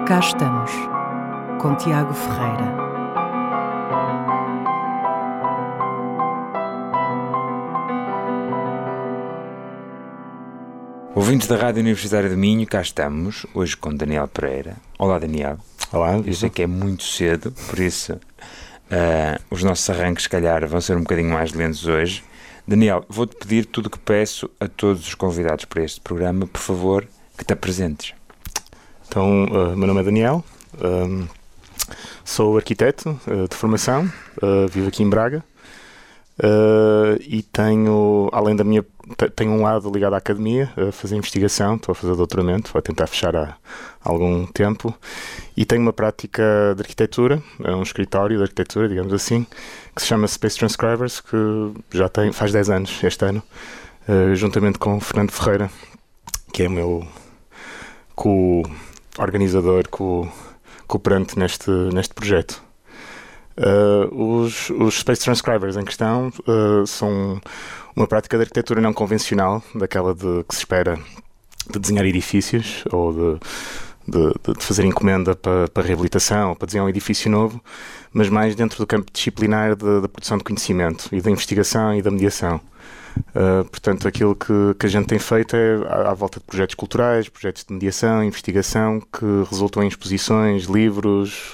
Cá estamos, com Tiago Ferreira. Ouvintes da Rádio Universitária do Minho, cá estamos, hoje com Daniel Pereira. Olá, Daniel. Olá. Eu sei que é muito cedo, por isso os nossos arranques, se calhar, vão ser um bocadinho mais lentos hoje. Daniel, vou-te pedir tudo o que peço a todos os convidados para este programa, por favor, que te apresentes. Então, meu nome é Daniel, sou arquiteto de formação, vivo aqui em Braga e tenho, além da minha, tenho um lado ligado à academia, a fazer investigação, estou a fazer doutoramento, vou tentar fechar há algum tempo, e tenho uma prática de arquitetura, um escritório de arquitetura, digamos assim, que se chama Space Transcribers, que já faz 10 anos este ano, juntamente com o Fernando Ferreira, que é o meu co-organizador, cooperante neste projeto. Os Space Transcribers em questão são uma prática de arquitetura não convencional, daquela que se espera de desenhar edifícios ou de fazer encomenda para reabilitação ou para desenhar um edifício novo, mas mais dentro do campo disciplinar da produção de conhecimento e da investigação e da mediação. Portanto, aquilo que a gente tem feito é à volta de projetos culturais, projetos de mediação, investigação, que resultam em exposições, livros,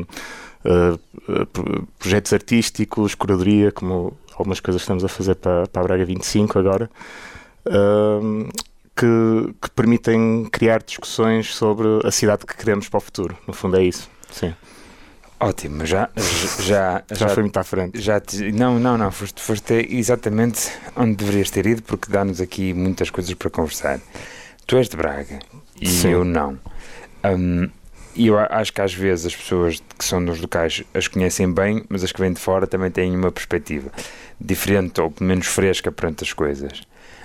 projetos artísticos, curadoria, como algumas coisas que estamos a fazer para a Braga 25 agora, que permitem criar discussões sobre a cidade que queremos para o futuro. No fundo é isso, sim. Ótimo, já foi muito à frente. Não, foste exatamente onde deverias ter ido, porque dá-nos aqui muitas coisas para conversar. Tu és de Braga e sim. Eu não. E eu acho que às vezes as pessoas que são dos locais as conhecem bem, mas as que vêm de fora também têm uma perspectiva diferente ou pelo menos fresca perante as coisas.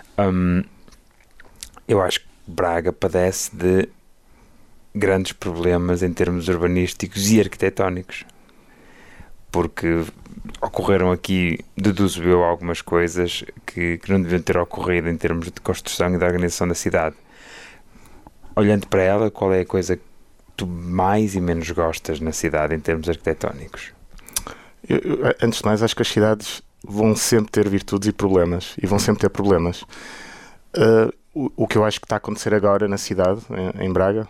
Eu acho que Braga padece de grandes problemas em termos urbanísticos e arquitetónicos, porque ocorreram aqui, deduzo eu, algumas coisas que não deviam ter ocorrido em termos de construção e de organização da cidade. Olhando para ela, qual é a coisa que tu mais e menos gostas na cidade em termos arquitetónicos? Antes de mais, acho que as cidades vão sempre ter virtudes e problemas, e vão sempre ter problemas. O que eu acho que está a acontecer agora na cidade, em Braga,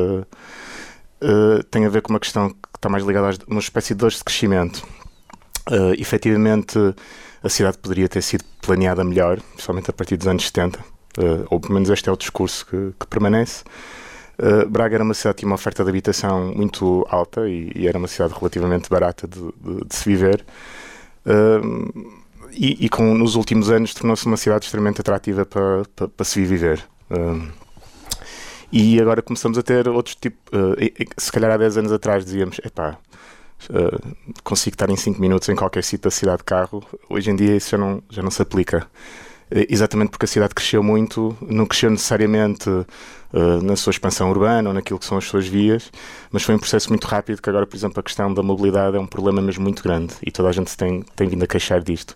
tem a ver com uma questão que está mais ligada a uma espécie de dores de crescimento. Efetivamente, a cidade poderia ter sido planeada melhor, principalmente a partir dos anos 70, ou pelo menos este é o discurso que permanece. Braga era uma cidade que tinha uma oferta de habitação muito alta e era uma cidade relativamente barata de se viver. Nos últimos anos tornou-se uma cidade extremamente atrativa para se viver. E agora começamos a ter outros tipos. Se calhar há 10 anos atrás dizíamos: consigo estar em 5 minutos em qualquer sítio da cidade de carro. Hoje em dia isso já não se aplica. Exatamente porque a cidade cresceu muito, não cresceu necessariamente na sua expansão urbana ou naquilo que são as suas vias, mas foi um processo muito rápido que agora, por exemplo, a questão da mobilidade é um problema mesmo muito grande e toda a gente tem vindo a queixar disto.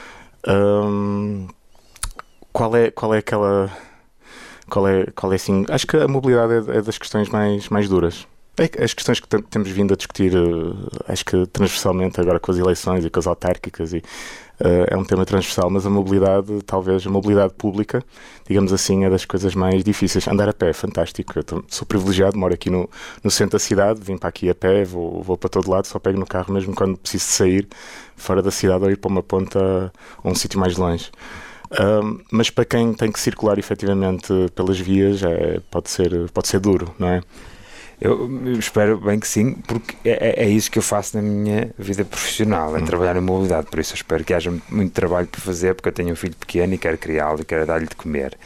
Qual é aquela... Qual é assim? Acho que a mobilidade é das questões mais duras. As questões que temos vindo a discutir, acho que transversalmente agora com as eleições e com as autárquicas, é um tema transversal, mas a mobilidade, talvez a mobilidade pública, digamos assim, é das coisas mais difíceis. Andar a pé é fantástico. Eu sou privilegiado, moro aqui no centro da cidade, vim para aqui a pé, vou para todo lado, só pego no carro mesmo quando preciso sair fora da cidade ou ir para uma ponta ou um sítio mais longe. Mas para quem tem que circular efetivamente pelas vias pode ser duro, não é? Eu espero bem que sim, porque é isso que eu faço na minha vida profissional, é trabalhar em mobilidade, por isso eu espero que haja muito trabalho para fazer, porque eu tenho um filho pequeno e quero criá-lo e quero dar-lhe de comer.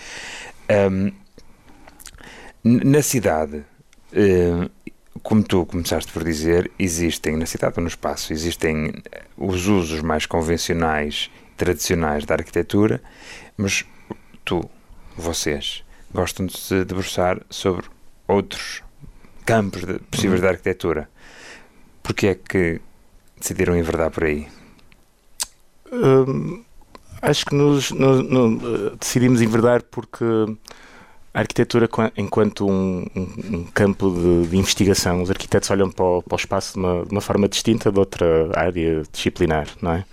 Na cidade, como tu começaste por dizer, existem na cidade ou no espaço, existem os usos mais convencionais, tradicionais da arquitetura, mas vocês, gostam de se debruçar sobre outros campos possíveis da arquitetura. Porquê é que decidiram enverdar por aí? Acho que decidimos enverdar porque A arquitetura, enquanto um campo de investigação, os arquitetos olham para o espaço de uma forma distinta de outra área disciplinar, não é?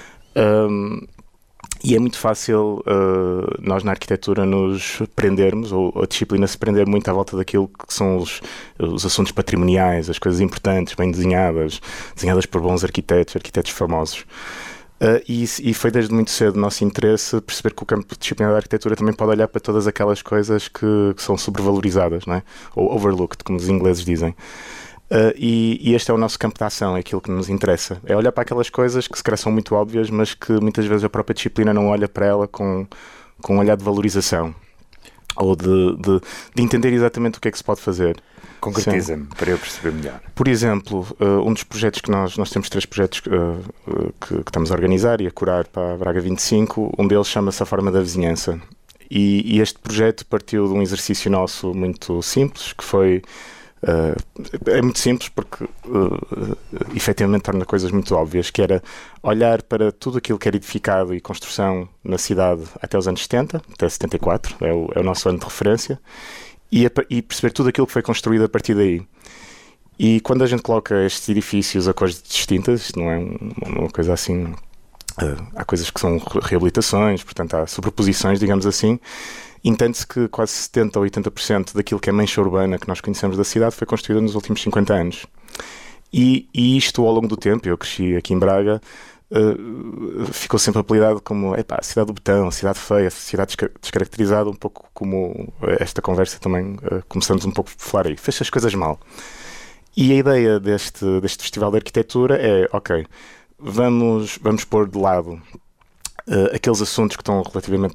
E é muito fácil nós na arquitetura nos prendermos, ou a disciplina se prender muito à volta daquilo que são os assuntos patrimoniais, as coisas importantes, bem desenhadas por bons arquitetos famosos. E foi desde muito cedo o nosso interesse perceber que o campo disciplinar da arquitetura também pode olhar para todas aquelas coisas que são sobrevalorizadas, não é? Ou overlooked, como os ingleses dizem. E este é o nosso campo de ação, é aquilo que nos interessa. É olhar para aquelas coisas que se calhar são muito óbvias, mas que muitas vezes a própria disciplina não olha para ela com um olhar de valorização. Ou de entender exatamente o que é que se pode fazer. Concretiza-me, para eu perceber melhor. Por exemplo, um dos projetos que nós temos 3 projetos que estamos a organizar e a curar para a Braga 25, um deles chama-se A Forma da Vizinhança. E este projeto partiu de um exercício nosso muito simples, que foi... é muito simples porque efetivamente torna coisas muito óbvias, que era olhar para tudo aquilo que era edificado e construção na cidade até os anos 70, até 74, é o nosso ano de referência, e perceber tudo aquilo que foi construído a partir daí. E quando a gente coloca estes edifícios a cores distintas, isto não é uma coisa assim, há coisas que são reabilitações, portanto há sobreposições, digamos assim. Entende-se que quase 70% ou 80% daquilo que é mancha urbana que nós conhecemos da cidade foi construída nos últimos 50 anos. E isto, ao longo do tempo, eu cresci aqui em Braga, ficou sempre apelidado como a cidade do betão, a cidade feia, a cidade descaracterizada, um pouco como esta conversa também começamos um pouco por falar aí. Fez as coisas mal. E a ideia deste Festival de Arquitetura é, ok, vamos pôr de lado aqueles assuntos que estão relativamente...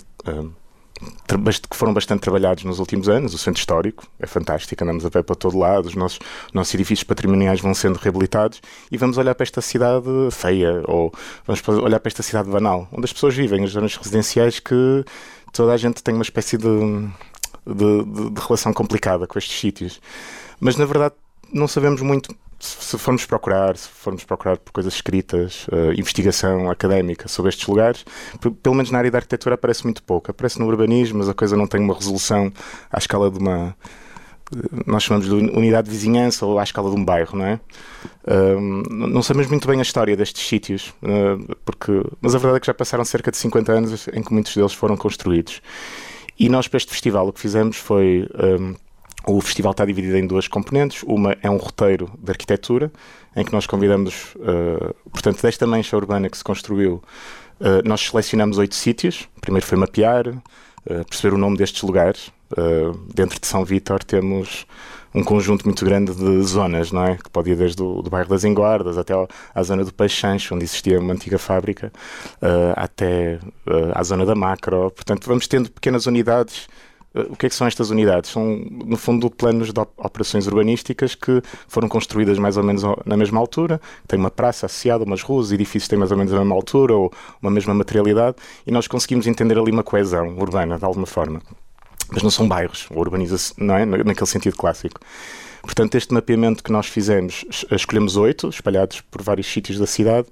que foram bastante trabalhados nos últimos anos. O centro histórico é fantástico, andamos a pé para todo lado, os nossos edifícios patrimoniais vão sendo reabilitados e vamos olhar para esta cidade feia, ou vamos olhar para esta cidade banal, onde as pessoas vivem, as zonas residenciais, que toda a gente tem uma espécie de relação complicada com estes sítios. Mas na verdade não sabemos muito. Se formos procurar por coisas escritas, investigação académica sobre estes lugares, pelo menos na área da arquitetura aparece muito pouco. Aparece no urbanismo, mas a coisa não tem uma resolução à escala de uma... Nós chamamos de unidade de vizinhança, ou à escala de um bairro, não é? Não sabemos muito bem a história destes sítios, mas a verdade é que já passaram cerca de 50 anos em que muitos deles foram construídos. E nós, para este festival, o que fizemos foi... O festival está dividido em 2 componentes. Uma é um roteiro de arquitetura, em que nós convidamos, portanto, desta mancha urbana que se construiu, nós selecionamos 8 sítios. Primeiro foi mapear, perceber o nome destes lugares. Dentro de São Vítor temos um conjunto muito grande de zonas, não é? Que pode ir desde o bairro das Enguardas até à zona do Peixe Sancho, onde existia uma antiga fábrica, até à zona da Macro. Portanto, vamos tendo pequenas unidades. O que é que são estas unidades? São, no fundo, planos de operações urbanísticas que foram construídas mais ou menos na mesma altura. Tem uma praça associada, umas ruas, os edifícios têm mais ou menos a mesma altura ou uma mesma materialidade, e nós conseguimos entender ali uma coesão urbana, de alguma forma. Mas não são bairros, ou urbanização, não é? Naquele sentido clássico. Portanto, este mapeamento que nós fizemos, escolhemos 8, espalhados por vários sítios da cidade,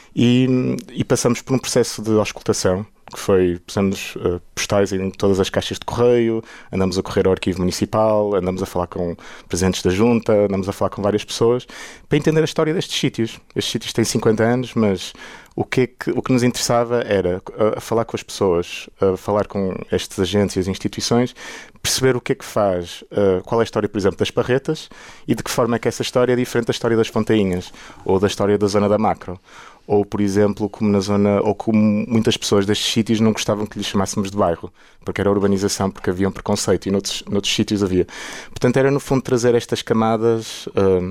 e passamos por um processo de auscultação, que foi, pusemos postais em todas as caixas de correio, andamos a correr ao arquivo municipal, andamos a falar com presidentes da junta, andamos a falar com várias pessoas, para entender a história destes sítios. Estes sítios têm 50 anos, mas o que nos interessava era falar com as pessoas, falar com estas agências e instituições, perceber o que é que faz, qual é a história, por exemplo, das Parretas, e de que forma é que essa história é diferente da história das Fontainhas, ou da história da zona da Macro. Ou, por exemplo, como muitas pessoas destes sítios não gostavam que lhes chamássemos de bairro, porque era urbanização, porque havia um preconceito, e noutros sítios havia. Portanto, era no fundo trazer estas camadas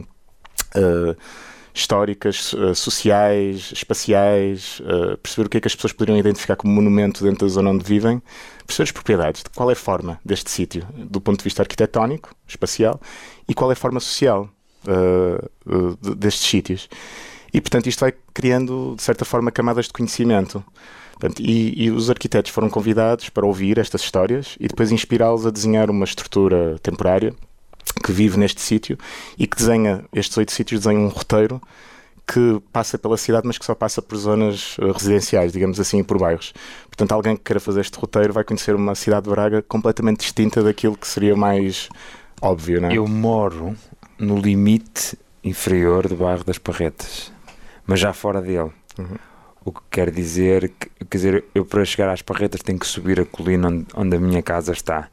históricas, sociais, espaciais, perceber o que é que as pessoas poderiam identificar como monumento dentro da zona onde vivem, perceber as propriedades, de qual é a forma deste sítio, do ponto de vista arquitetónico, espacial, e qual é a forma social destes sítios. E, portanto, isto vai criando, de certa forma, camadas de conhecimento. Portanto, e os arquitetos foram convidados para ouvir estas histórias e depois inspirá-los a desenhar uma estrutura temporária que vive neste sítio e que estes 8 sítios desenham um roteiro que passa pela cidade, mas que só passa por zonas residenciais, digamos assim, por bairros. Portanto, alguém que queira fazer este roteiro vai conhecer uma cidade de Braga completamente distinta daquilo que seria mais óbvio, não é? Eu moro no limite inferior do bairro das Parretas, mas já fora dele. O que quer dizer que, quer dizer, eu para chegar às Parretas tenho que subir a colina onde a minha casa está.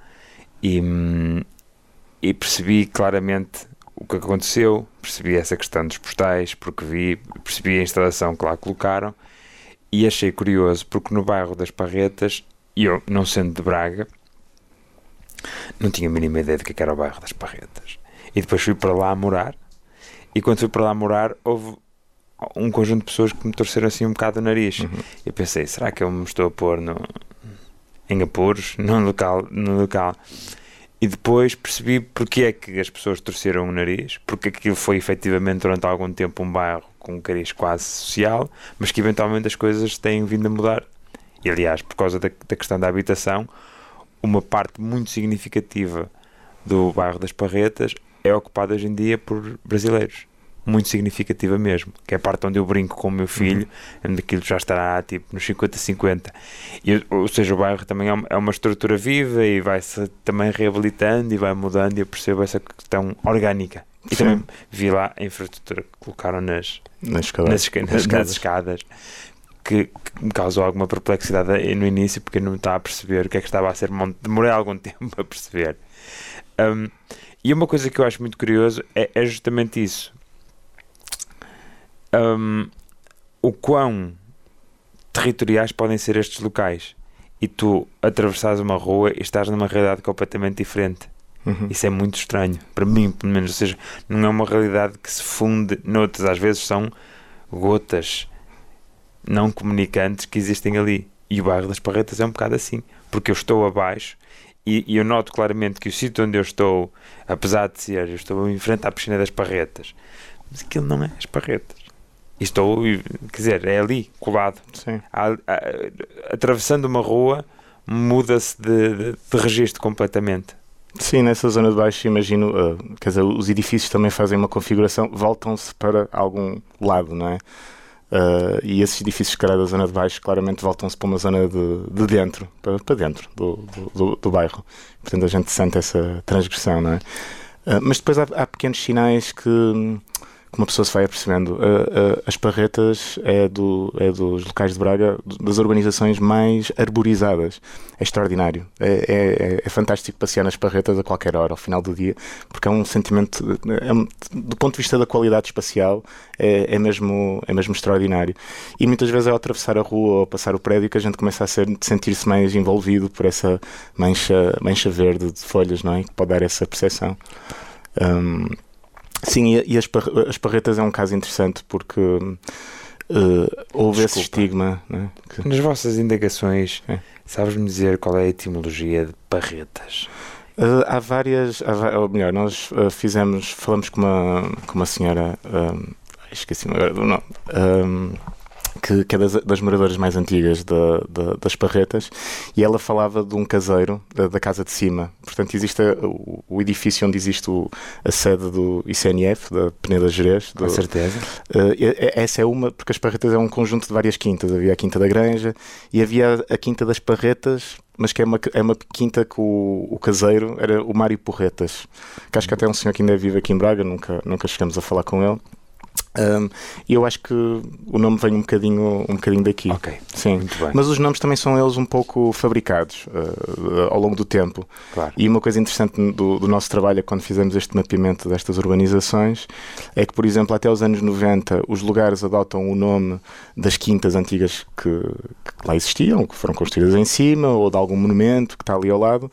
E percebi claramente o que aconteceu, percebi essa questão dos postais, porque percebi a instalação que lá colocaram, e achei curioso, porque no bairro das Parretas, eu, não sendo de Braga, não tinha a mínima ideia do que era o bairro das Parretas. E depois fui para lá morar, e quando fui para lá morar, houve um conjunto de pessoas que me torceram assim um bocado o nariz. Eu pensei, será que eu me estou a pôr em apuros, no local? E depois percebi porque é que as pessoas torceram o nariz, porque aquilo foi efetivamente durante algum tempo um bairro com um cariz quase social, mas que eventualmente as coisas têm vindo a mudar. E aliás, por causa da questão da habitação, uma parte muito significativa do bairro das Parretas é ocupada hoje em dia por brasileiros. Muito significativa mesmo, que é a parte onde eu brinco com o meu filho, onde aquilo já estará tipo nos 50-50. Ou seja, o bairro também é uma estrutura viva e vai-se também reabilitando e vai mudando, e eu percebo essa questão orgânica. E também vi lá a infraestrutura que colocaram nas escadas, que me causou alguma perplexidade no início, porque eu não estava a perceber o que é que estava a ser montado. Demorei algum tempo a perceber. E uma coisa que eu acho muito curioso é justamente isso. O quão territoriais podem ser estes locais, e tu atravessares uma rua e estás numa realidade completamente diferente. Isso é muito estranho para mim, pelo menos. Ou seja, não é uma realidade que se funde noutras, às vezes são gotas não comunicantes que existem ali, e o bairro das Parretas é um bocado assim, porque eu estou abaixo e eu noto claramente que o sítio onde eu estou, apesar de ser, eu estou em frente à piscina das Parretas, mas aquilo não é as Parretas. Estou, quer dizer, é ali, colado. Sim. Atravessando uma rua, muda-se de registro completamente. Sim, nessa zona de baixo, imagino, quer dizer, os edifícios também fazem uma configuração, voltam-se para algum lado, não é? E esses edifícios, se calhar, da zona de baixo, claramente voltam-se para uma zona de dentro, para dentro do bairro. Portanto, a gente sente essa transgressão, não é? Mas depois há pequenos sinais que uma pessoa se vai apercebendo. As Parretas é dos locais de Braga, das urbanizações mais arborizadas. É extraordinário. É fantástico passear nas Parretas a qualquer hora, ao final do dia, porque é um sentimento, do ponto de vista da qualidade espacial, é mesmo extraordinário. E muitas vezes, ao atravessar a rua ou passar o prédio, que a gente começa a sentir-se mais envolvido por essa mancha verde de folhas, não é? Que pode dar essa percepção. Sim, e as Parretas é um caso interessante porque houve esse estigma, né? Nas vossas indagações, sabes-me dizer qual é a etimologia de Parretas? Há várias, ou melhor, nós falamos com uma senhora, esqueci-me agora do nome, que é das moradoras mais antigas das Parretas, e ela falava de um caseiro da casa de cima. Portanto, existe o edifício onde existe a sede do ICNF, da Peneda Gerês. Com certeza. Essa é uma, porque as Parretas é um conjunto de várias quintas. Havia a Quinta da Granja e havia a Quinta das Parretas, mas que é uma quinta que o caseiro era o Mário Porretas, que acho que até é um senhor que ainda vive aqui em Braga, nunca chegamos a falar com ele. E eu acho que o nome vem um bocadinho daqui. Ok, sim. Muito bem. Mas os nomes também são eles um pouco fabricados ao longo do tempo. Claro. E uma coisa interessante do nosso trabalho, quando fizemos este mapeamento destas urbanizações, é que, por exemplo, até os anos 90, os lugares adotam o nome das quintas antigas que lá existiam, que foram construídas em cima, ou de algum monumento que está ali ao lado.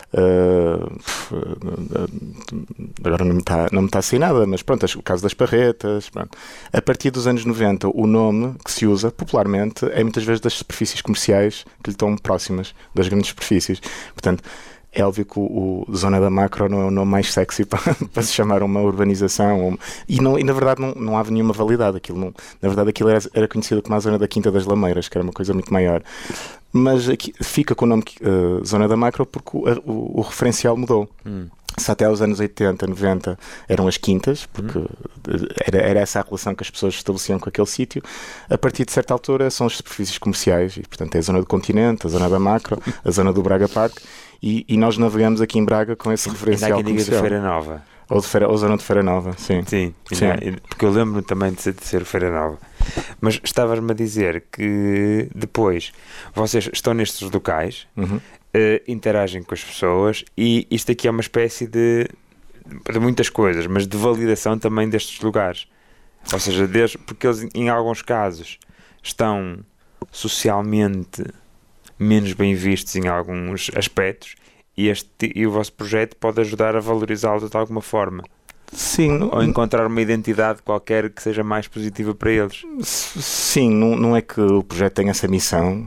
Agora não me está a sair nada, mas pronto, o caso das Parretas. Pronto. A partir dos anos 90, o nome que se usa popularmente é muitas vezes das superfícies comerciais que lhe estão próximas, das grandes superfícies. Portanto, é óbvio que o Zona da Macro não é o nome mais sexy para se chamar uma urbanização. E na verdade não há nenhuma validade. Na verdade, aquilo era conhecido como a Zona da Quinta das Lameiras, que era uma coisa muito maior. Mas aqui fica com o nome Zona da Macro porque o referencial mudou. se até aos anos 80, 90 eram as quintas, porque era essa a relação que as pessoas estabeleciam com aquele sítio, a partir de certa altura são as superfícies comerciais, e portanto é a zona do Continente, a zona da Macro, a zona do Braga Park, e nós navegamos aqui em Braga com esse referencial comercial. Feira Nova. Ou zona de Feira Nova, sim. Sim. Porque eu lembro-me também de ser Feira Nova. Mas estavas-me a dizer que depois vocês estão nestes locais, interagem com as pessoas, e isto aqui é uma espécie de muitas coisas, mas de validação também destes lugares. Ou seja, porque eles em alguns casos estão socialmente menos bem vistos em alguns aspectos, e o vosso projeto pode ajudar a valorizá-los de alguma forma. Sim. Ou encontrar uma identidade qualquer que seja mais positiva para eles. Sim, não é que o projeto tenha essa missão.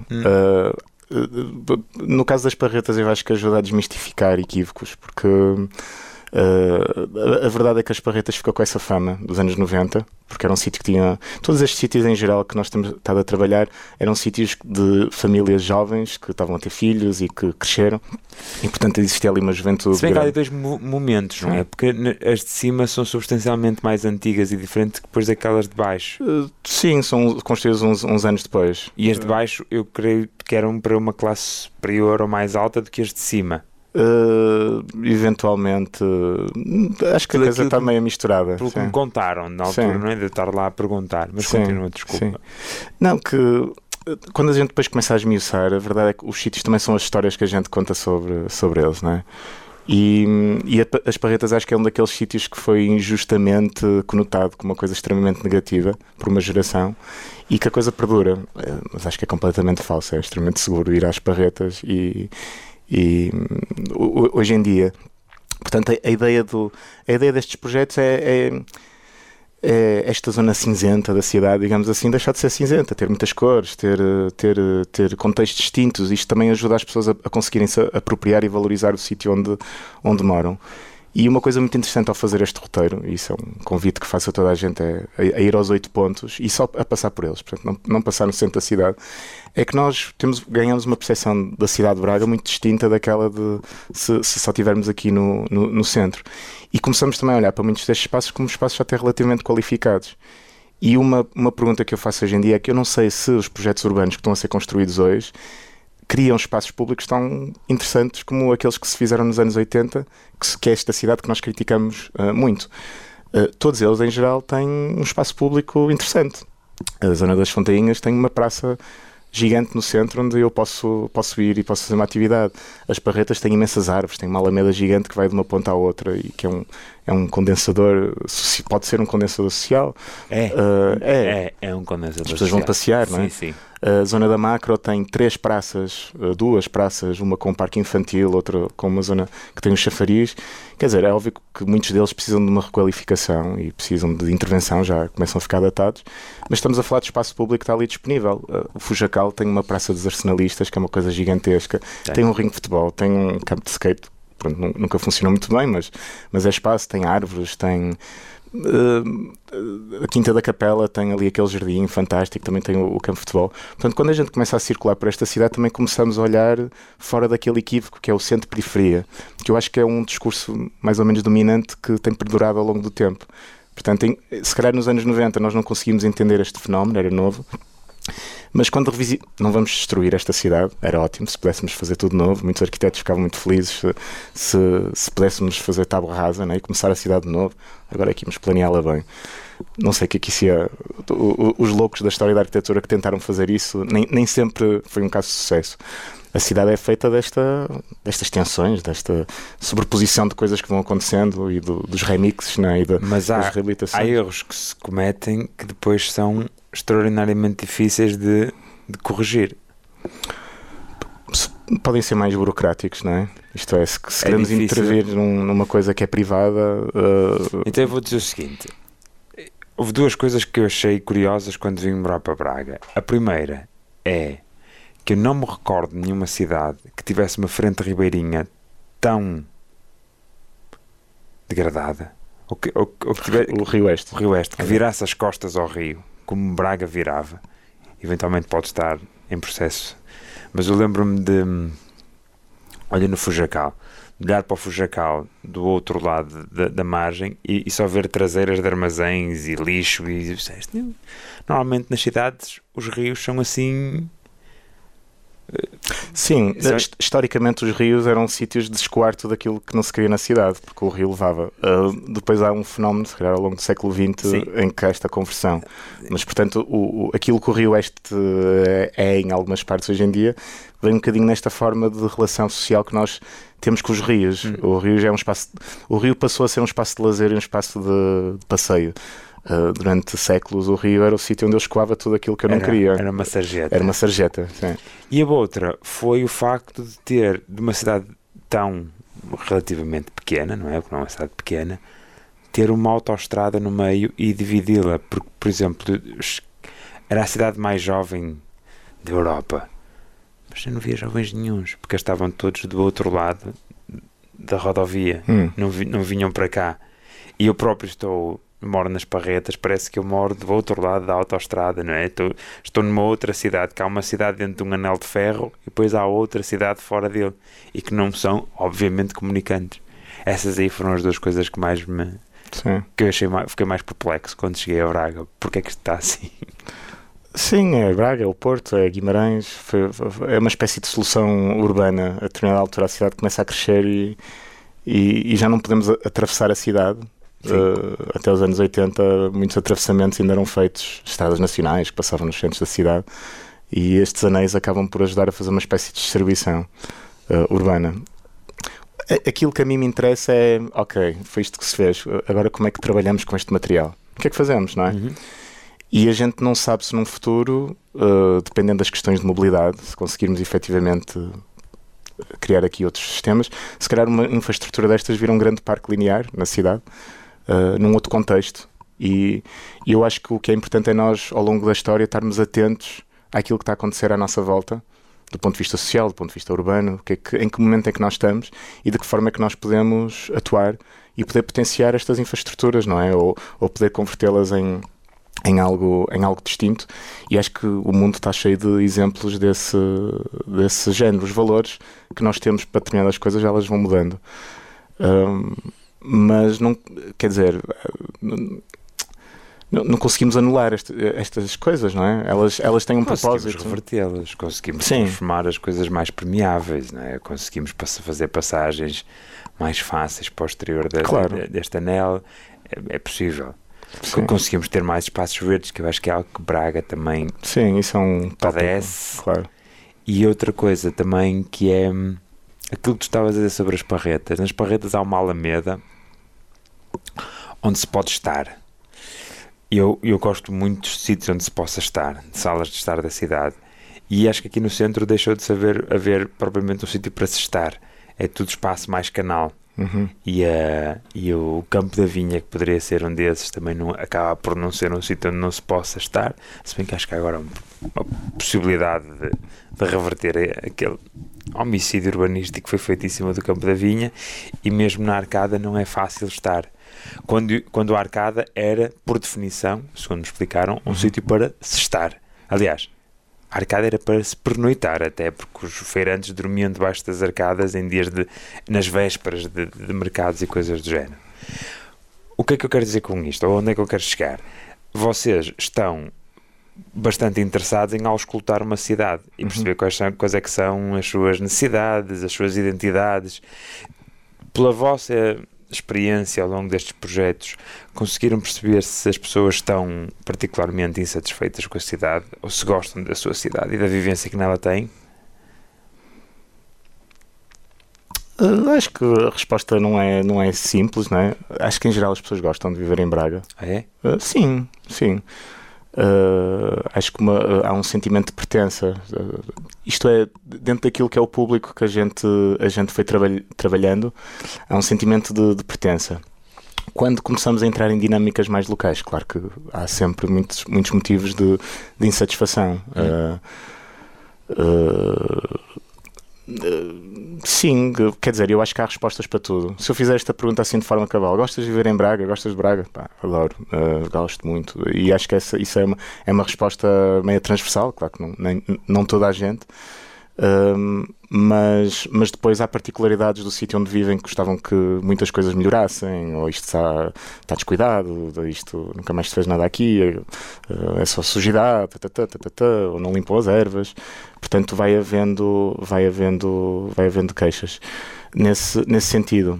No caso das Parretas, eu acho que ajuda a desmistificar equívocos, porque a verdade é que as Parretas ficou com essa fama dos anos 90, porque era um sítio que tinha... Todos estes sítios em geral que nós temos estado a trabalhar eram sítios de famílias jovens que estavam a ter filhos e que cresceram, e portanto existia ali uma juventude. Se bem que há grande. dois momentos, não é? Porque as de cima são substancialmente mais antigas e diferentes depois daquelas de baixo. Sim, são construídas uns anos depois. E as de baixo eu creio que eram para uma classe superior ou mais alta do que as de cima. Eventualmente, acho que a coisa está meio misturada. Pelo que me contaram na altura, não é? De eu estar lá a perguntar, mas continua, desculpa. Sim. Não, que quando a gente depois começa a esmiuçar, a verdade é que os sítios também são as histórias que a gente conta sobre eles, não é? E as Parretas acho que é um daqueles sítios que foi injustamente conotado como uma coisa extremamente negativa por uma geração, e que a coisa perdura, mas acho que é completamente falso. É extremamente seguro ir às Parretas e hoje em dia, portanto, a ideia destes projetos é esta zona cinzenta da cidade, digamos assim, deixar de ser cinzenta, ter muitas cores, ter contextos distintos. Isto também ajuda as pessoas a conseguirem se apropriar e valorizar o sítio onde moram. E uma coisa muito interessante ao fazer este roteiro, e isso é um convite que faço a toda a gente, é a ir aos 8 pontos e só a passar por eles, portanto não passar no centro da cidade, é que nós ganhamos uma percepção da cidade de Braga muito distinta daquela de se só estivermos aqui no centro. E começamos também a olhar para muitos destes espaços como espaços até relativamente qualificados. E uma pergunta que eu faço hoje em dia é que eu não sei se os projetos urbanos que estão a ser construídos hoje criam espaços públicos tão interessantes como aqueles que se fizeram nos anos 80, que é esta cidade que nós criticamos muito. Todos eles, em geral, têm um espaço público interessante. A Zona das Fontainhas tem uma praça gigante no centro onde eu posso ir e posso fazer uma atividade. As Parretas têm imensas árvores, tem uma alameda gigante que vai de uma ponta à outra e que é um condensador, pode ser um condensador social. É um condensador social. As pessoas vão passear, não é? Sim. A Zona da Macro tem 3 praças, 2 praças, uma com um parque infantil, outra com uma zona que tem um chafariz. Quer dizer, é óbvio que muitos deles precisam de uma requalificação e precisam de intervenção, já começam a ficar datados, mas estamos a falar de espaço público que está ali disponível. O Fujacal tem uma praça dos arsenalistas, que é uma coisa gigantesca, tem um ringue de futebol, tem um campo de skate, pronto, nunca funcionou muito bem, mas é espaço, tem árvores, tem... a Quinta da Capela tem ali aquele jardim fantástico, também tem o campo de futebol. Portanto, quando a gente começa a circular por esta cidade, também começamos a olhar fora daquele equívoco que é o centro-periferia, que eu acho que é um discurso mais ou menos dominante que tem perdurado ao longo do tempo. Portanto, se calhar nos anos 90 nós não conseguimos entender este fenómeno, era novo, mas quando não vamos destruir esta cidade, era ótimo se pudéssemos fazer tudo novo. Muitos arquitetos ficavam muito felizes se pudéssemos fazer tábua rasa, né, e começar a cidade de novo. Agora aqui vamos planeá-la bem. Não sei o que se é. Os loucos da história da arquitetura que tentaram fazer isso, nem sempre foi um caso de sucesso. A cidade é feita destas tensões, desta sobreposição de coisas que vão acontecendo e dos remixes, né, e mas das reabilitações. Há erros que se cometem que depois são extraordinariamente difíceis de corrigir. Podem ser mais burocráticos, não é? Isto é, se queremos intervir numa coisa que é privada... Então eu vou dizer o seguinte. Houve 2 coisas que eu achei curiosas quando vim morar para Braga. A primeira é que eu não me recordo de nenhuma cidade que tivesse uma frente ribeirinha tão degradada. O Rio Oeste. O Rio Oeste, que virasse as costas ao rio, como Braga virava. Eventualmente pode estar em processo. Mas eu lembro-me olha no Fujacal, olhar para o Funchal do outro lado da margem e só ver traseiras de armazéns e lixo e normalmente nas cidades os rios são assim. Sim, historicamente os rios eram sítios de escoar tudo aquilo que não se queria na cidade, porque o rio levava. Depois há um fenómeno, se calhar ao longo do século XX, em que há esta conversão. Mas, portanto, aquilo que o rio Oeste é em algumas partes hoje em dia, vem um bocadinho nesta forma de relação social que nós temos com os rios. O rio já é um espaço. O rio passou a ser um espaço de lazer e um espaço de passeio. Durante séculos o rio era o sítio onde eu escoava tudo aquilo que eu não queria. Era uma sarjeta. Era uma sarjeta, sim. E a outra foi o facto de ter, de uma cidade tão relativamente pequena, não é? Porque não é uma cidade pequena, ter uma autoestrada no meio e dividi-la. Porque, por exemplo, era a cidade mais jovem da Europa. Mas eu não via jovens nenhuns, porque estavam todos do outro lado da rodovia. Não vinham para cá. E eu próprio moro nas Parretas, parece que eu moro do outro lado da autoestrada, não é? Estou numa outra cidade, que há uma cidade dentro de um anel de ferro e depois há outra cidade fora dele e que não são, obviamente, comunicantes. Essas aí foram as duas coisas que mais que eu fiquei mais perplexo quando cheguei a Braga. Porque é que está assim? Sim, é Braga, é o Porto, é Guimarães, é uma espécie de solução urbana. A determinada altura a cidade começa a crescer e já não podemos atravessar a cidade. Até os anos 80 muitos atravessamentos ainda eram feitos, estradas nacionais que passavam nos centros da cidade, e estes anéis acabam por ajudar a fazer uma espécie de distribuição urbana. Aquilo que a mim me interessa é, ok, foi isto que se fez, agora como é que trabalhamos com este material? O que é que fazemos, não é? E a gente não sabe se num futuro, dependendo das questões de mobilidade, se conseguirmos efetivamente criar aqui outros sistemas, se calhar uma infraestrutura destas vira um grande parque linear na cidade, num outro contexto, e eu acho que o que é importante é nós, ao longo da história, estarmos atentos àquilo que está a acontecer à nossa volta, do ponto de vista social, do ponto de vista urbano, em que momento é que nós estamos e de que forma é que nós podemos atuar e poder potenciar estas infraestruturas, não é? Ou poder convertê-las em algo distinto, e acho que o mundo está cheio de exemplos desse género. Os valores que nós temos para determinadas coisas, elas vão mudando. Mas não, quer dizer, não conseguimos anular estas coisas, não é? Elas têm um propósito. Conseguimos revertê-las, conseguimos transformar as coisas mais permeáveis, não é? Conseguimos fazer passagens mais fáceis para o exterior deste anel. É possível. Sim. Conseguimos ter mais espaços verdes, que eu acho que é algo que Braga também padece. Claro. E outra coisa também, que é aquilo que tu estavas a dizer sobre as Parretas. Nas Parretas há uma alameda onde se pode estar. Eu gosto muito de sítios onde se possa estar, de salas de estar da cidade. E acho que aqui no centro deixou de haver propriamente um sítio para se estar. É tudo espaço mais canal. E o Campo da Vinha, que poderia ser um desses, também acaba por não ser um sítio onde não se possa estar, se bem que acho que há agora uma possibilidade de reverter aquele homicídio urbanístico que foi feito em cima do Campo da Vinha, e mesmo na Arcada não é fácil estar. Quando a Arcada era, por definição, segundo me explicaram, um sítio para se estar. Aliás, a Arcada era para se pernoitar, até porque os feirantes dormiam debaixo das arcadas nas vésperas de mercados e coisas do género. O que é que eu quero dizer com isto? Ou onde é que eu quero chegar? Vocês estão bastante interessados em auscultar uma cidade e perceber quais é que são as suas necessidades, as suas identidades. Pela vossa experiência ao longo destes projetos, conseguiram perceber se as pessoas estão particularmente insatisfeitas com a cidade ou se gostam da sua cidade e da vivência que nela têm? Acho que a resposta não é simples, não é? Acho que em geral as pessoas gostam de viver em Braga. É? Sim. Acho que há um sentimento de pertença. Isto é, dentro daquilo que é o público que a gente foi trabalhando, há um sentimento de pertença. Quando começamos a entrar em dinâmicas mais locais, claro que há sempre muitos motivos de insatisfação. Sim, quer dizer, eu acho que há respostas para tudo. Se eu fizer esta pergunta assim de forma cabal, gostas de viver em Braga? Gostas de Braga? Pá, adoro, gosto muito. E acho que isso é uma resposta meio transversal, claro que não toda a gente. Mas depois há particularidades do sítio onde vivem que gostavam que muitas coisas melhorassem, ou isto está descuidado, isto nunca mais se fez nada aqui, é só sujidade, ou não limpam as ervas. Portanto, vai havendo queixas nesse sentido.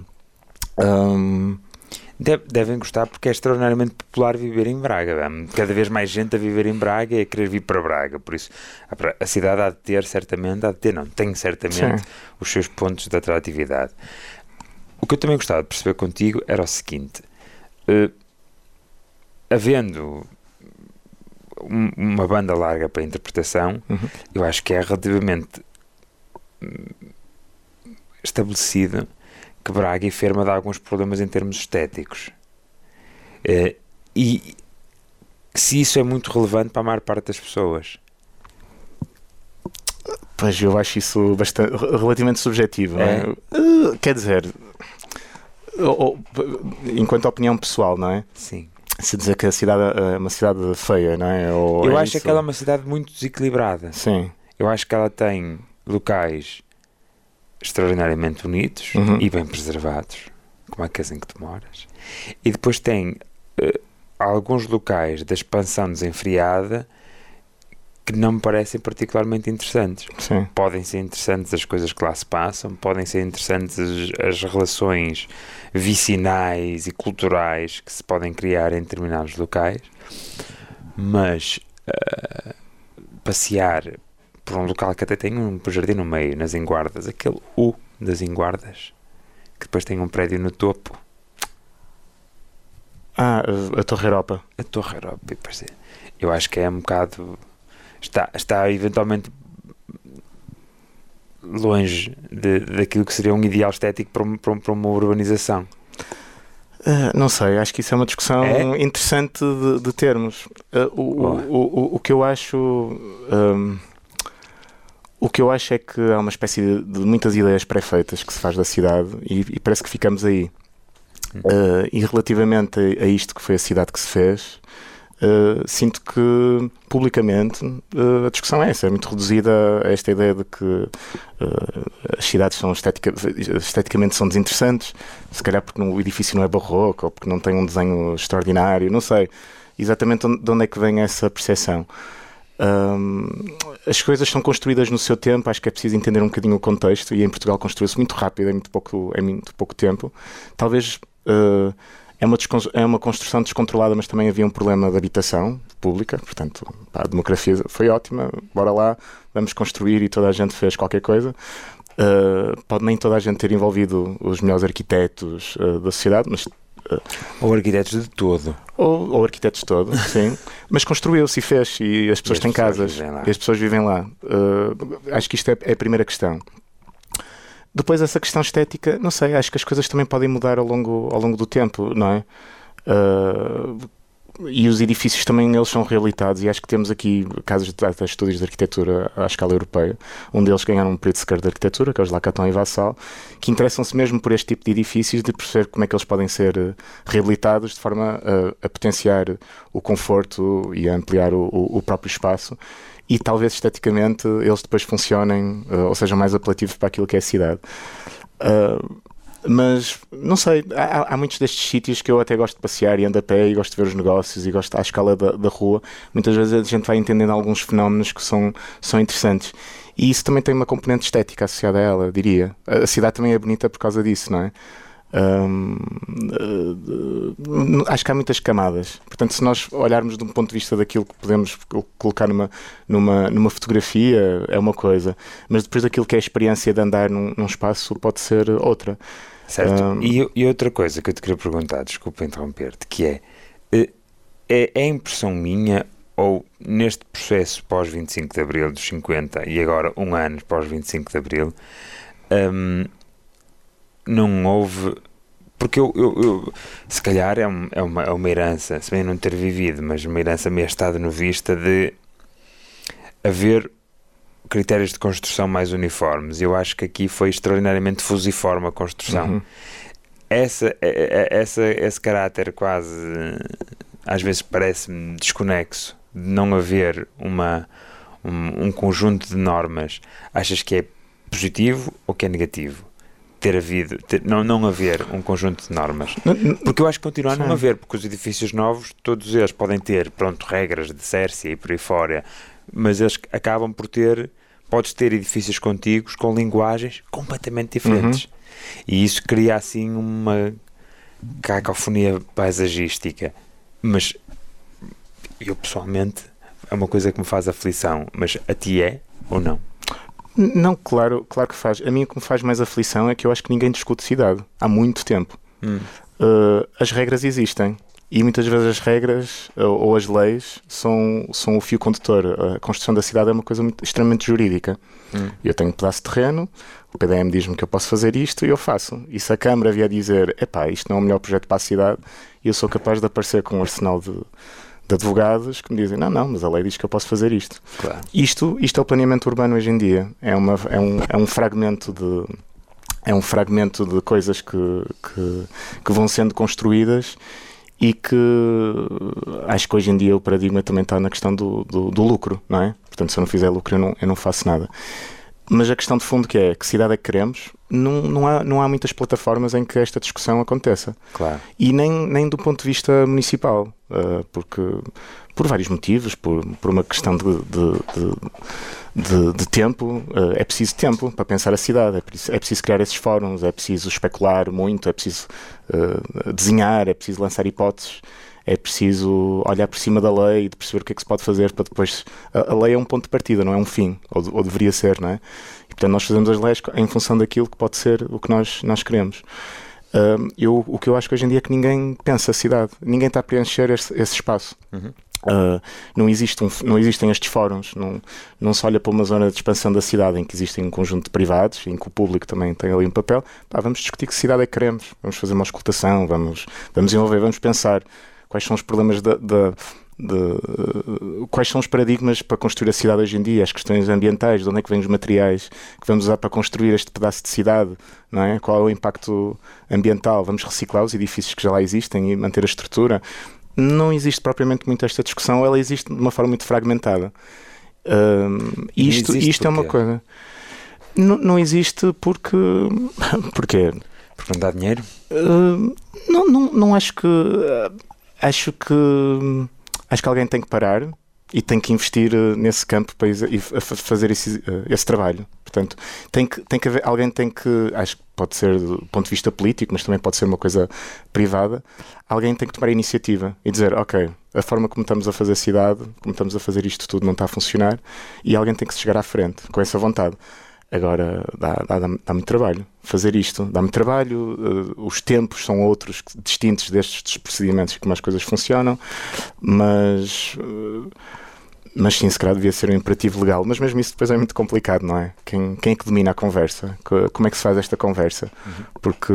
Devem gostar porque é extraordinariamente popular viver em Braga. Há cada vez mais gente a viver em Braga e a querer vir para Braga. Por isso, a cidade tem certamente os seus pontos de atratividade. O que eu também gostava de perceber contigo era o seguinte. Havendo uma banda larga para a interpretação, eu acho que é relativamente estabelecido que Braga enferma de alguns problemas em termos estéticos. E se isso é muito relevante para a maior parte das pessoas. Pois, eu acho isso relativamente subjetivo. É. Não é? Quer dizer, enquanto opinião pessoal, não é? Sim. Se dizer que a cidade é uma cidade feia, não é? Eu acho que ela é uma cidade muito desequilibrada. Sim. Eu acho que ela tem locais extraordinariamente bonitos e bem preservados, como a casa em que tu moras, e depois tem alguns locais da expansão desenfreada que não me parecem particularmente interessantes. Sim. Podem ser interessantes as coisas que lá se passam, podem ser interessantes as relações vicinais e culturais que se podem criar em determinados locais, mas passear por um local que até tem um jardim no meio, nas Enguardas, aquele U das Enguardas, que depois tem um prédio no topo. A Torre Europa. A Torre Europa, eu acho que é um bocado... Está eventualmente longe daquilo que seria um ideal estético para uma urbanização. Não sei, acho que isso é uma discussão interessante de termos. O que eu acho... O que eu acho é que há uma espécie de muitas ideias pré-feitas que se faz da cidade e parece que ficamos aí. E relativamente a isto que foi a cidade que se fez, sinto que publicamente a discussão é essa, é muito reduzida a esta ideia de que as cidades são esteticamente são desinteressantes, se calhar porque o edifício não é barroco ou porque não tem um desenho extraordinário, não sei exatamente de onde é que vem essa percepção. As coisas são construídas no seu tempo, acho que é preciso entender um bocadinho o contexto, e em Portugal construiu-se muito rápido, em muito pouco tempo. Talvez é uma construção descontrolada, mas também havia um problema de habitação pública, portanto a demografia foi ótima, bora lá, vamos construir, e toda a gente fez qualquer coisa. Pode nem toda a gente ter envolvido os melhores arquitetos da sociedade, mas ou arquitetos de todo. Ou arquitetos de todo, sim. Mas construiu-se e fez, e as pessoas têm casas, e as pessoas vivem lá. Acho que isto é a primeira questão. Depois, essa questão estética, não sei, acho que as coisas também podem mudar ao longo do tempo, não é? E os edifícios também, eles são reabilitados, e acho que temos aqui casos de estudos de arquitetura à escala europeia. Um deles ganharam um Pritzker de arquitetura, que é os Lacaton e Vassal, que interessam-se mesmo por este tipo de edifícios, de perceber como é que eles podem ser reabilitados de forma a potenciar o conforto e a ampliar o próprio espaço, e talvez esteticamente eles depois funcionem, ou sejam mais apelativos para aquilo que é a cidade. Mas, não sei, há muitos destes sítios que eu até gosto de passear e ando a pé e gosto de ver os negócios e gosto à escala da rua. Muitas vezes a gente vai entendendo alguns fenómenos que são interessantes. E isso também tem uma componente estética associada a ela, diria. A cidade também é bonita por causa disso, não é? Acho que há muitas camadas. Portanto, se nós olharmos de um ponto de vista daquilo que podemos colocar numa fotografia, é uma coisa. Mas depois daquilo que é a experiência de andar num espaço, pode ser outra. Certo. E outra coisa que eu te queria perguntar, desculpa interromper-te, que é impressão minha, ou neste processo pós-25 de Abril dos 50 e agora um ano pós-25 de Abril, não houve... Porque eu se calhar é uma herança, se bem não ter vivido, mas uma herança meio estado no vista de haver critérios de construção mais uniformes. Eu acho que aqui foi extraordinariamente fusiforme a construção. Esse caráter quase, às vezes parece-me desconexo, de não haver uma um conjunto de normas, achas que é positivo ou que é negativo? Não haver um conjunto de normas. Porque eu acho que continua a não haver, porque os edifícios novos, todos eles podem ter, regras de Sércia e por aí fora, mas eles acabam por podes ter edifícios contíguos com linguagens completamente diferentes. E isso cria assim uma cacofonia paisagística. Mas eu pessoalmente, é uma coisa que me faz aflição, mas a ti é ou não? Não, claro que faz. A mim o que me faz mais aflição é que eu acho que ninguém discute cidade há muito tempo. As regras existem e muitas vezes as regras ou as leis são o fio condutor. A construção da cidade é uma coisa extremamente jurídica. Eu tenho um pedaço de terreno, o PDM diz-me que eu posso fazer isto e eu faço. E se a Câmara vier dizer, isto não é o melhor projeto para a cidade, eu sou capaz de aparecer com um arsenal de advogados que me dizem, não, mas a lei diz que eu posso fazer isto. Claro. Isto é o planeamento urbano hoje em dia. É um fragmento de coisas que vão sendo construídas e que acho que hoje em dia o paradigma também está na questão do lucro, não é? Portanto, se eu não fizer lucro, eu não faço nada. Mas a questão de fundo que cidade é que queremos, não há muitas plataformas em que esta discussão aconteça. Claro. E nem do ponto de vista municipal, porque por vários motivos, por uma questão de tempo, é preciso tempo para pensar a cidade, é preciso criar esses fóruns, é preciso especular muito, é preciso desenhar, é preciso lançar hipóteses. É preciso olhar por cima da lei e de perceber o que é que se pode fazer para depois... A lei é um ponto de partida, não é um fim, ou deveria ser, não é? E, portanto, nós fazemos as leis em função daquilo que pode ser o que nós queremos. O que eu acho que hoje em dia é que ninguém pensa a cidade. Ninguém está a preencher esse espaço. Não existem estes fóruns, não se olha para uma zona de expansão da cidade em que existem um conjunto de privados, em que o público também tem ali um papel. Vamos discutir que cidade é que queremos, vamos fazer uma escutação, vamos envolver, vamos pensar quais são os problemas quais são os paradigmas para construir a cidade hoje em dia, as questões ambientais, de onde é que vêm os materiais que vamos usar para construir este pedaço de cidade, não é? Qual é o impacto ambiental? Vamos reciclar os edifícios que já lá existem e manter a estrutura? Não existe propriamente muito esta discussão, ela existe de uma forma muito fragmentada. Isto é uma coisa. Não existe porque... Porquê? Porque não dá dinheiro? Não acho que... Acho que alguém tem que parar e tem que investir nesse campo para fazer esse trabalho. Portanto, alguém tem que, acho que pode ser do ponto de vista político, mas também pode ser uma coisa privada, alguém tem que tomar a iniciativa e dizer, ok, a forma como estamos a fazer a cidade, como estamos a fazer isto tudo não está a funcionar, e alguém tem que se chegar à frente com essa vontade. Agora, dá-me trabalho fazer isto, dá-me trabalho, os tempos são outros, distintos destes procedimentos, como as coisas funcionam, mas sim, se calhar devia ser um imperativo legal, mas mesmo isso depois é muito complicado, não é? Quem é que domina a conversa? Como é que se faz esta conversa? Porque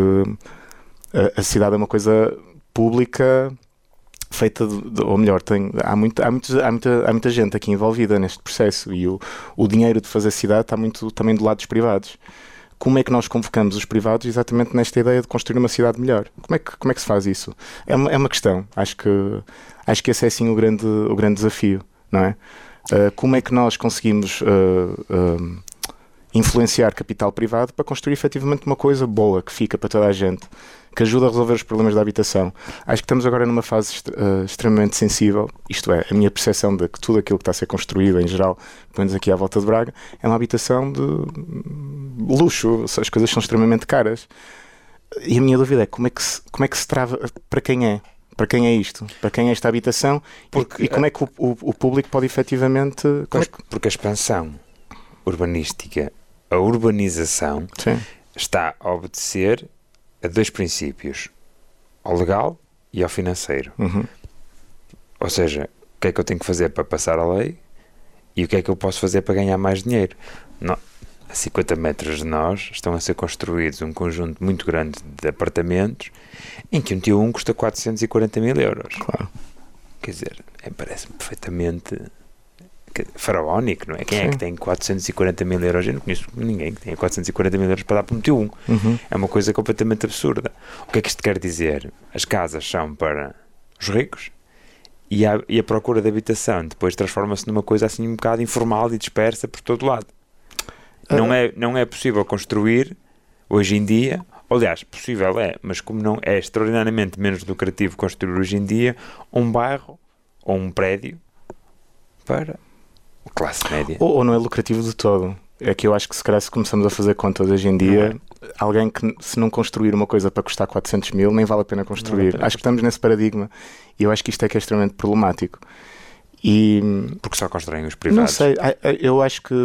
a cidade é uma coisa pública, feita ou melhor, há muita gente aqui envolvida neste processo e o dinheiro de fazer cidade está muito também do lado dos privados. Como é que nós convocamos os privados exatamente nesta ideia de construir uma cidade melhor? Como é que se faz isso? É uma questão. Acho que esse é sim o grande desafio, não é? Como é que nós conseguimos influenciar capital privado para construir efetivamente uma coisa boa, que fica para toda a gente, que ajuda a resolver os problemas da habitação. Acho que estamos agora numa fase extremamente sensível, isto é, a minha percepção de que tudo aquilo que está a ser construído em geral, pelo menos aqui à volta de Braga, é uma habitação de luxo, as coisas são extremamente caras. E a minha dúvida é como é que se trava, para quem é? Para quem é isto? Para quem é esta habitação? E como é que o público pode efetivamente... Porque a expansão urbanística, a urbanização, sim, está a obedecer a dois princípios, ao legal e ao financeiro. Ou seja, o que é que eu tenho que fazer para passar a lei e o que é que eu posso fazer para ganhar mais dinheiro. A 50 metros de nós estão a ser construídos um conjunto muito grande de apartamentos em que um T1 custa 440 mil euros. Claro. Quer dizer, parece-me perfeitamente faraónico, não é? Quem é que tem 440 mil euros? Eu não conheço ninguém que tenha 440 mil euros para dar para um T1. É uma coisa completamente absurda. O que é que isto quer dizer? As casas são para os ricos e a procura de habitação depois transforma-se numa coisa assim um bocado informal e dispersa por todo lado. Não é possível construir hoje em dia, aliás, possível é, mas como não é extraordinariamente menos lucrativo construir hoje em dia um bairro ou um prédio para a classe média. Ou não é lucrativo de todo. É que eu acho que se calhar se começamos a fazer contas hoje em dia, alguém que se não construir uma coisa para custar 400 mil, nem vale a pena construir. Acho que estamos nesse paradigma e eu acho que isto é que é extremamente problemático. Porque só constroem os privados. Não sei, eu acho que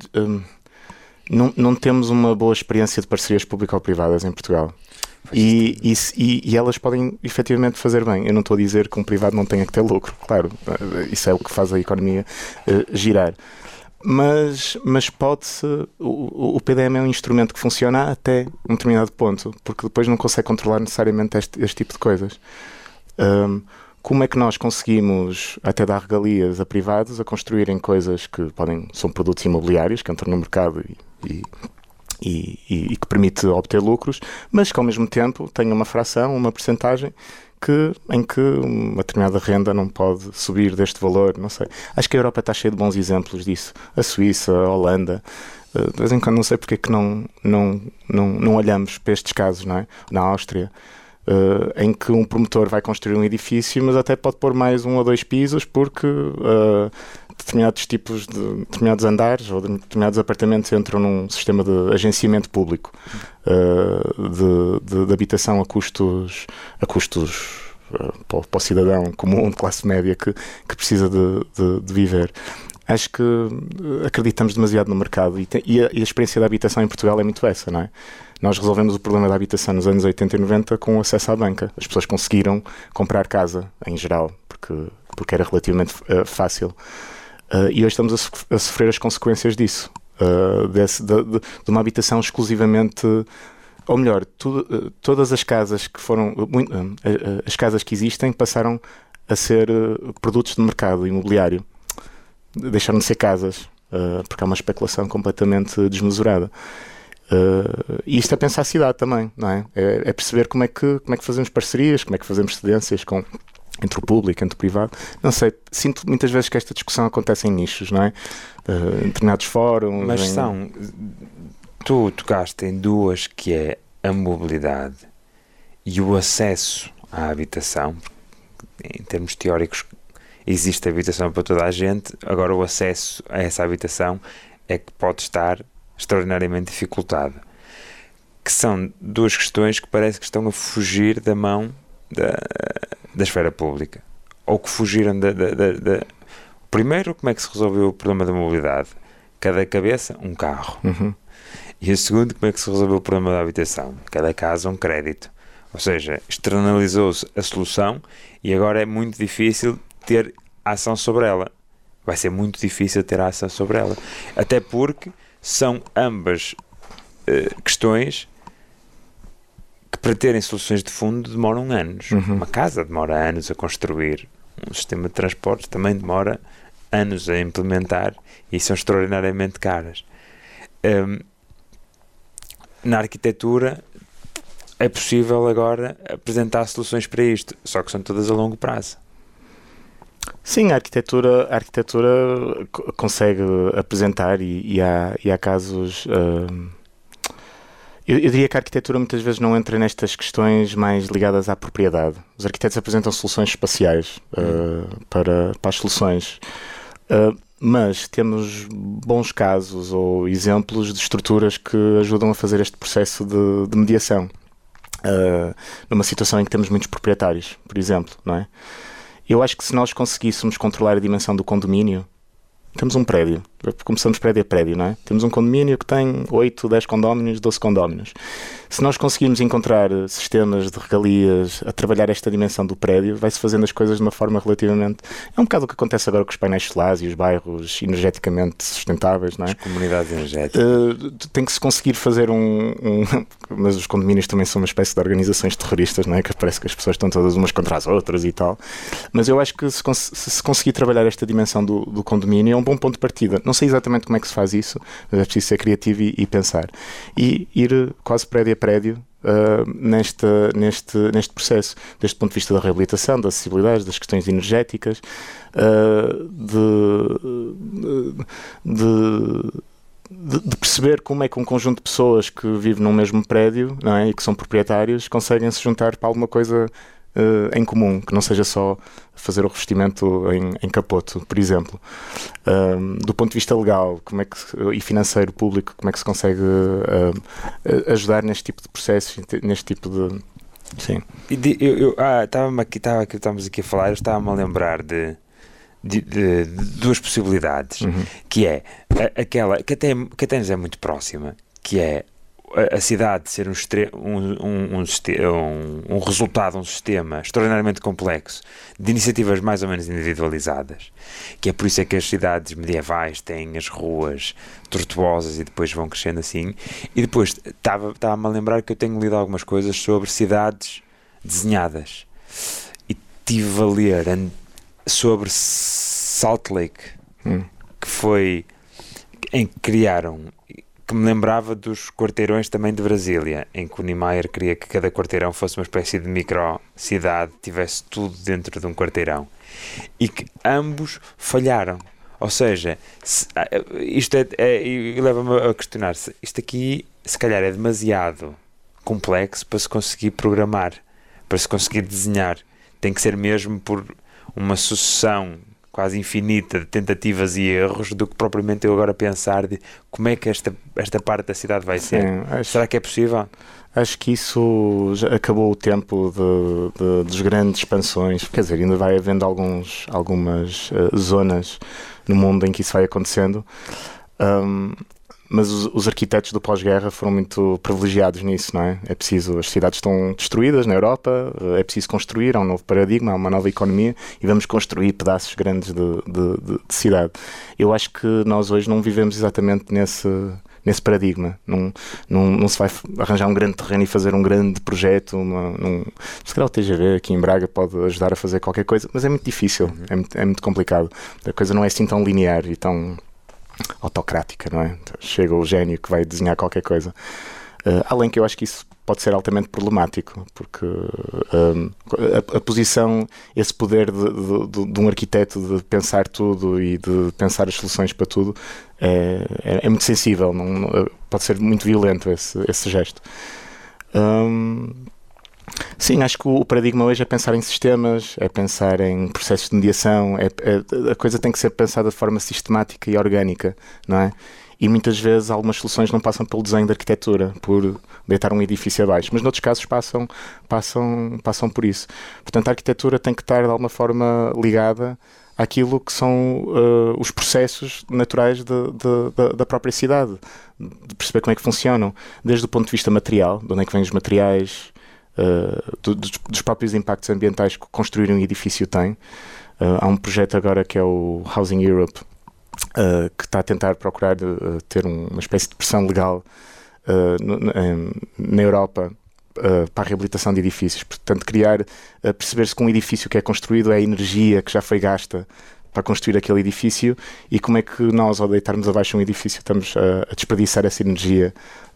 não temos uma boa experiência de parcerias público-privadas em Portugal. E elas podem efetivamente fazer bem. Eu não estou a dizer que um privado não tenha que ter lucro, claro, isso é o que faz a economia girar. Mas pode-se. O PDM é um instrumento que funciona até um determinado ponto, porque depois não consegue controlar necessariamente este tipo de coisas. Como é que nós conseguimos até dar regalias a privados a construírem coisas que são produtos imobiliários que entram no mercado e que permite obter lucros, mas que ao mesmo tempo tenha uma fração, uma percentagem em que uma determinada renda não pode subir deste valor, não sei. Acho que a Europa está cheia de bons exemplos disso. A Suíça, a Holanda, de vez em quando não sei porque é que não olhamos para estes casos, não é? Na Áustria, em que um promotor vai construir um edifício, mas até pode pôr mais 1 ou 2 pisos porque determinados andares ou determinados apartamentos entram num sistema de agenciamento público de habitação a custos para o cidadão comum de classe média que precisa de viver. Acho que acreditamos demasiado no mercado e a experiência da habitação em Portugal é muito essa, não é? Nós resolvemos o problema da habitação nos anos 80 e 90 com o acesso à banca. As pessoas conseguiram comprar casa, em geral, porque era relativamente fácil. E hoje estamos a sofrer as consequências disso, de uma habitação exclusivamente, ou melhor, todas as casas que foram, as casas que existem passaram a ser produtos de mercado imobiliário, deixaram de ser casas, porque há uma especulação completamente desmesurada. E isto é pensar a cidade também, não é? É perceber como é que fazemos parcerias, como é que fazemos cedências entre o público, entre o privado. Não sei, sinto muitas vezes que esta discussão acontece em nichos, não é? Em determinados fóruns. Mas tu tocaste em duas, que é a mobilidade e o acesso à habitação. Em termos teóricos existe habitação para toda a gente, agora o acesso a essa habitação é que pode estar extraordinariamente dificultado. Que são duas questões que parece que estão a fugir da mão da esfera pública, ou que fugiram Primeiro, como é que se resolveu o problema da mobilidade? Cada cabeça, um carro. E o segundo, como é que se resolveu o problema da habitação? Cada casa, um crédito. Ou seja, externalizou-se a solução e agora é muito difícil ter ação sobre ela. Vai ser muito difícil ter ação sobre ela. Até porque são ambas questões que, para terem soluções de fundo, demoram anos. Uma casa demora anos a construir, um sistema de transportes também demora anos a implementar e são extraordinariamente caras. Na arquitetura é possível agora apresentar soluções para isto, só que são todas a longo prazo. Sim, a arquitetura consegue apresentar e há casos. Eu diria que a arquitetura muitas vezes não entra nestas questões mais ligadas à propriedade. Os arquitetos apresentam soluções espaciais para as soluções, mas temos bons casos ou exemplos de estruturas que ajudam a fazer este processo de mediação. Numa situação em que temos muitos proprietários, por exemplo, não é? Eu acho que se nós conseguíssemos controlar a dimensão do condomínio, temos um prédio, começamos prédio a prédio, não é? Temos um condomínio que tem 8, 10 condóminos, 12 condóminos. Se nós conseguirmos encontrar sistemas de regalias a trabalhar esta dimensão do prédio, vai-se fazendo as coisas de uma forma relativamente... É um bocado o que acontece agora com os painéis solares e os bairros energeticamente sustentáveis, não é? As comunidades energéticas. Tem que se conseguir fazer mas os condomínios também são uma espécie de organizações terroristas, não é? Que parece que as pessoas estão todas umas contra as outras e tal. Mas eu acho que se conseguir trabalhar esta dimensão do condomínio é um bom ponto de partida. Não sei exatamente como é que se faz isso, mas é preciso ser criativo e pensar. E ir quase prédio a prédio neste processo, desde o ponto de vista da reabilitação, das acessibilidades, das questões energéticas, de perceber como é que um conjunto de pessoas que vive num mesmo prédio, não é, e que são proprietários, conseguem se juntar para alguma coisa em comum, que não seja só fazer o revestimento em capoto, por exemplo. Do ponto de vista legal e financeiro público, como é que se consegue ajudar neste tipo de processo, neste tipo de... Sim. Estávamos aqui a falar, eu estava-me a lembrar de duas possibilidades, que é aquela que até nos é muito próxima, que é a cidade ser um resultado, um sistema extraordinariamente complexo de iniciativas mais ou menos individualizadas, que é por isso é que as cidades medievais têm as ruas tortuosas e depois vão crescendo assim. E depois estava-me a lembrar que eu tenho lido algumas coisas sobre cidades desenhadas e estive a ler sobre Salt Lake, que foi em que criaram, que me lembrava dos quarteirões também de Brasília, em que o Niemeyer queria que cada quarteirão fosse uma espécie de micro-cidade, tivesse tudo dentro de um quarteirão, e que ambos falharam. Ou seja, isto leva-me a questionar se isto aqui se calhar é demasiado complexo para se conseguir programar, para se conseguir desenhar. Tem que ser mesmo por uma sucessão quase infinita de tentativas e erros, do que propriamente eu agora pensar de como é que esta parte da cidade vai ser. Será que é possível? Acho que isso já acabou o tempo das grandes expansões. Quer dizer, ainda vai havendo algumas zonas no mundo em que isso vai acontecendo. Mas os arquitetos do pós-guerra foram muito privilegiados nisso, não é? É preciso, as cidades estão destruídas na Europa, é preciso construir, há um novo paradigma, há uma nova economia e vamos construir pedaços grandes de cidade. Eu acho que nós hoje não vivemos exatamente nesse paradigma. Não se vai arranjar um grande terreno e fazer um grande projeto. Se calhar o TGV aqui em Braga pode ajudar a fazer qualquer coisa, mas é muito difícil, é muito complicado. A coisa não é assim tão linear e tão autocrática, não é? Chega o gênio que vai desenhar qualquer coisa. Além que eu acho que isso pode ser altamente problemático, porque a posição, esse poder de um arquiteto de pensar tudo e de pensar as soluções para tudo é muito sensível, pode ser muito violento esse gesto. Sim, acho que o paradigma hoje é pensar em sistemas, é pensar em processos de mediação, a coisa tem que ser pensada de forma sistemática e orgânica, não é? E muitas vezes algumas soluções não passam pelo desenho de arquitetura, por deitar um edifício abaixo, mas noutros casos passam por isso. Portanto, a arquitetura tem que estar de alguma forma ligada àquilo que são os processos naturais da própria cidade, de perceber como é que funcionam, desde o ponto de vista material, de onde é que vêm os materiais, dos próprios impactos ambientais que construir um edifício tem. Há um projeto agora que é o Housing Europe, que está a tentar procurar ter uma espécie de pressão legal na Europa para a reabilitação de edifícios. Portanto, perceber-se que um edifício que é construído é a energia que já foi gasta para construir aquele edifício e como é que nós, ao deitarmos abaixo um edifício, estamos a desperdiçar essa energia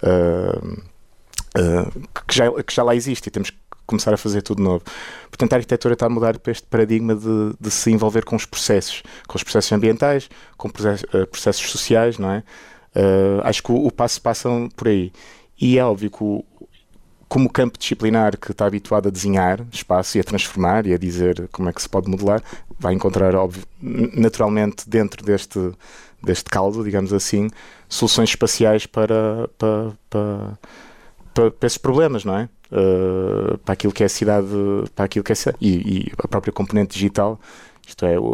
que já lá existe e temos que começar a fazer tudo novo. Portanto, a arquitetura está a mudar para este paradigma de se envolver com os processos ambientais, com processos sociais, não é? Acho que o passo passa por aí. E é óbvio que como campo disciplinar que está habituado a desenhar espaço e a transformar e a dizer como é que se pode modelar, vai encontrar, óbvio, naturalmente, dentro deste caldo, digamos assim, soluções espaciais para esses problemas, não é? Para aquilo que é a cidade, e a própria componente digital, isto é,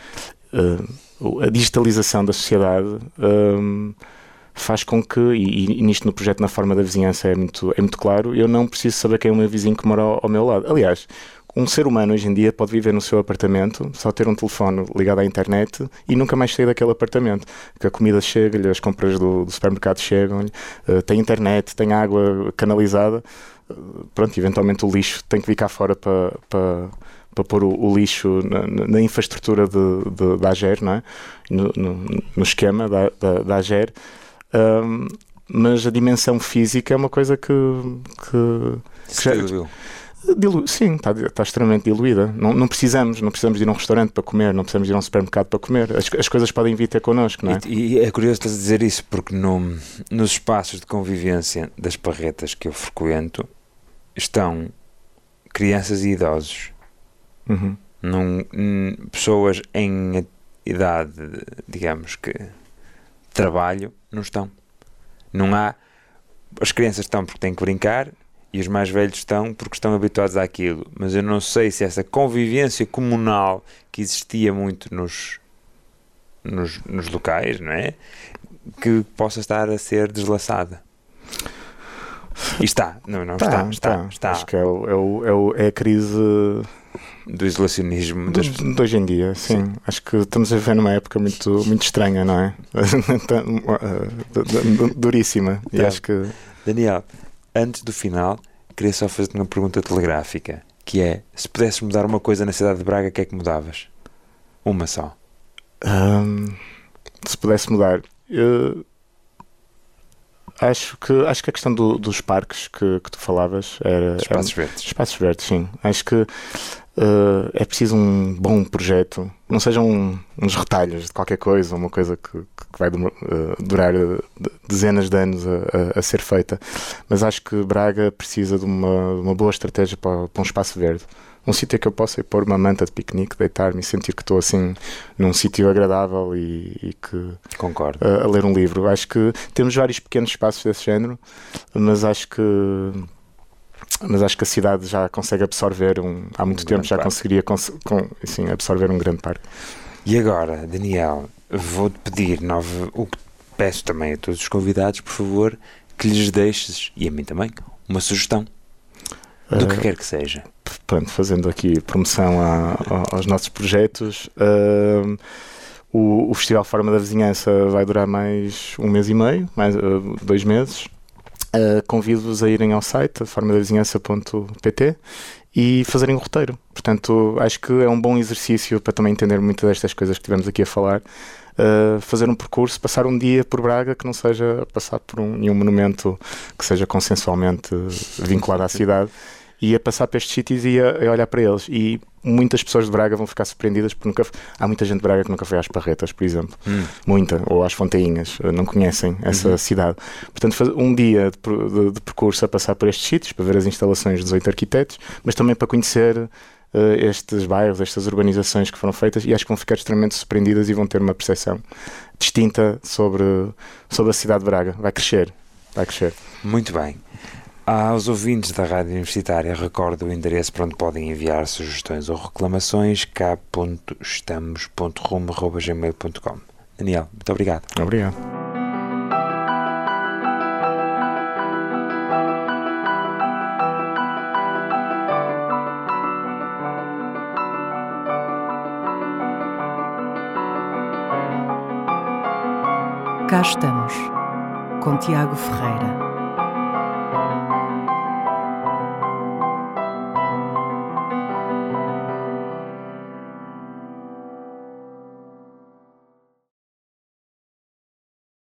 a digitalização da sociedade faz com que, e nisto no projeto Na Forma da Vizinhança é muito claro, eu não preciso saber quem é o meu vizinho que mora ao meu lado. Aliás, um ser humano hoje em dia pode viver no seu apartamento, só ter um telefone ligado à internet e nunca mais sair daquele apartamento. Que a comida chega-lhe, as compras do supermercado chegam-lhe, tem internet, tem água canalizada. Pronto, eventualmente o lixo tem que vir cá fora para pôr o lixo na infraestrutura da AGER, não é? No esquema da AGER. mas a dimensão física é uma coisa que já, sim, está extremamente diluída. Não precisamos de ir a um restaurante para comer, não precisamos de ir a um supermercado para comer. As coisas podem vir ter connosco, não é? E é curioso estás a dizer isso, porque nos espaços de convivência das parretas que eu frequento estão crianças e idosos. Uhum. Pessoas em idade, digamos que trabalho, não estão. Não há. As crianças estão porque têm que brincar e os mais velhos estão porque estão habituados àquilo. Mas eu não sei se essa convivência comunal que existia muito nos locais, não é? Que possa estar a ser deslaçada. E está. Está. Acho que é a crise do isolacionismo de hoje em dia, sim. Acho que estamos a viver numa época muito, muito estranha, não é? Duríssima. E acho que... Daniel, antes do final, queria só fazer-te uma pergunta telegráfica, que é, se pudesses mudar uma coisa na cidade de Braga, o que é que mudavas? Uma só. Se pudesse mudar... Acho que a questão dos parques que tu falavas era... Espaços verdes. Espaços verdes, sim. Acho que é preciso um bom projeto. Não sejam uns retalhos de qualquer coisa, uma coisa que vai durar dezenas de anos a ser feita. Mas acho que Braga precisa de uma boa estratégia para um espaço verde. Um sítio que eu possa ir pôr uma manta de piquenique, deitar-me e sentir que estou assim num sítio agradável e que... Concordo. A ler um livro. Acho que temos vários pequenos espaços desse género, mas acho que a cidade já consegue absorver há muito tempo já conseguiria absorver um grande parque. E agora, Daniel, vou-te pedir o que peço também a todos os convidados, por favor, que lhes deixes, e a mim também, uma sugestão do que quer que seja. Pronto, fazendo aqui promoção aos nossos projetos, o Festival Forma da Vizinhança vai durar mais 1 mês e meio, mais 2 meses. Convido-vos a irem ao site formadavizinhança.pt e fazerem o roteiro. Portanto, acho que é um bom exercício para também entender muitas destas coisas que tivemos aqui a falar. Fazer um percurso, passar um dia por Braga que não seja passar por nenhum monumento que seja consensualmente vinculado à cidade, e a passar para estes sítios e a olhar para eles. E muitas pessoas de Braga vão ficar surpreendidas porque há muita gente de Braga que nunca foi às Parretas, por exemplo. Ou às Fontainhas, não conhecem essa cidade. Portanto, um dia de percurso a passar por estes sítios, para ver as instalações dos 8 arquitetos, mas também para conhecer estes bairros, estas urbanizações que foram feitas, e acho que vão ficar extremamente surpreendidas e vão ter uma percepção distinta sobre a cidade de Braga. Vai crescer. Muito bem. Aos ouvintes da Rádio Universitária, recordo o endereço para onde podem enviar sugestões ou reclamações, cá.estamos.rumo@gmail.com. Daniel, muito obrigado. Obrigado. Cá estamos, com Tiago Ferreira.